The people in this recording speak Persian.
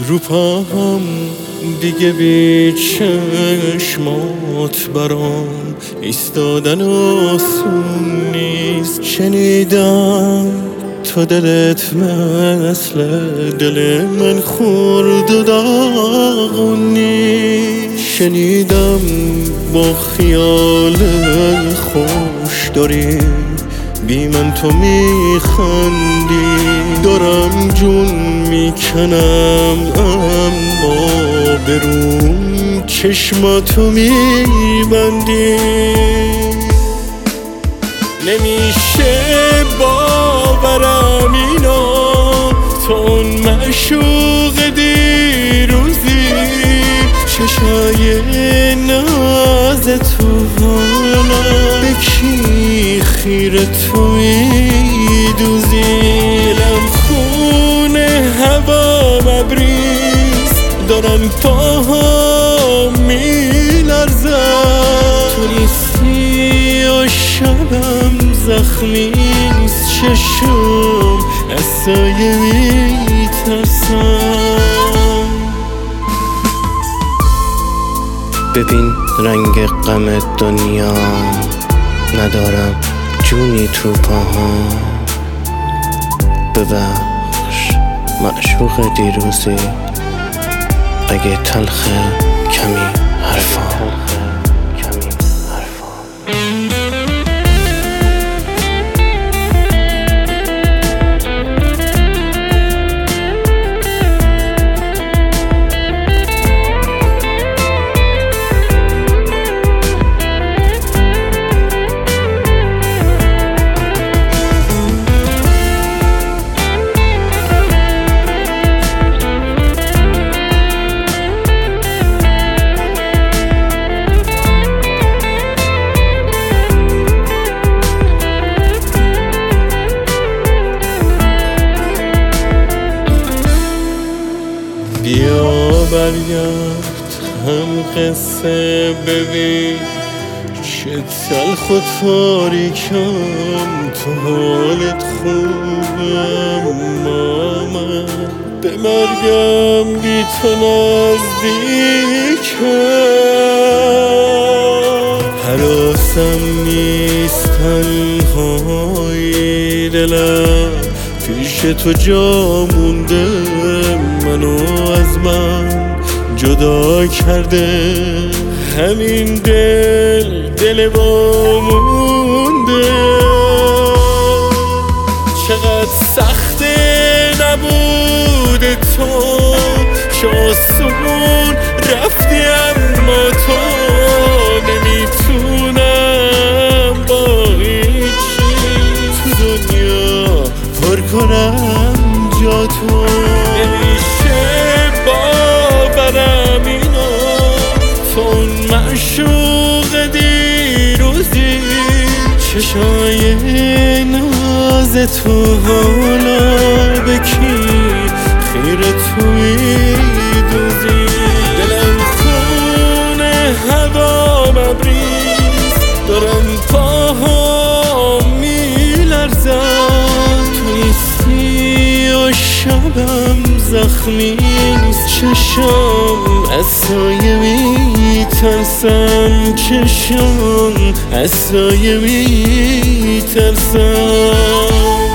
رو پاهم دیگه بی چشمات برام ایستادن آسون نیست. شنیدم تو دلت مثل دل من خورد و داغون نیست. شنیدم با خیال خوش داری بی من تو میخندی. دارم جون میکنم اما بروم چشماتو میبندی. نمیشه باورم اینا تو اون معشوق دیروزی. چشای ناز تو حالا به کی خیره تو میدوزی. لم خونه هوا مبریز دارم پاها میلرزن. تو نیستی و شبم زخمیست. چشم از سایه میترسم. ببین رنگ غم دنیا ندارم جونی تو پاهام. ببخش معشوق دیروزی اگه تلخه کمی حرفام. بیا برگرد هم قصه ببین چه تلخ و تاریکم. تو حالت خوبم اما من به مرگم بی تو نزدیکم. حراسم نیست تنهایی دلم پیش تو جا مونده. منو از من جدا کرده همین دل با مونده. چقدر سخته نبود تو شاسون رفتی اما تو نمیتونم با هیچی تو دنیا پر کنم جا تو. نمیشه باورم اینا تو اون معشوق دیروزی. چشای ناز تو حالا به کی خیره تو میدوزی. دلم خونه هوا مبریز دارم پاها میلرزن. تو نیستی و شبم زخمیست. چشم از سایه میترسم. چشم از سایه میترسم.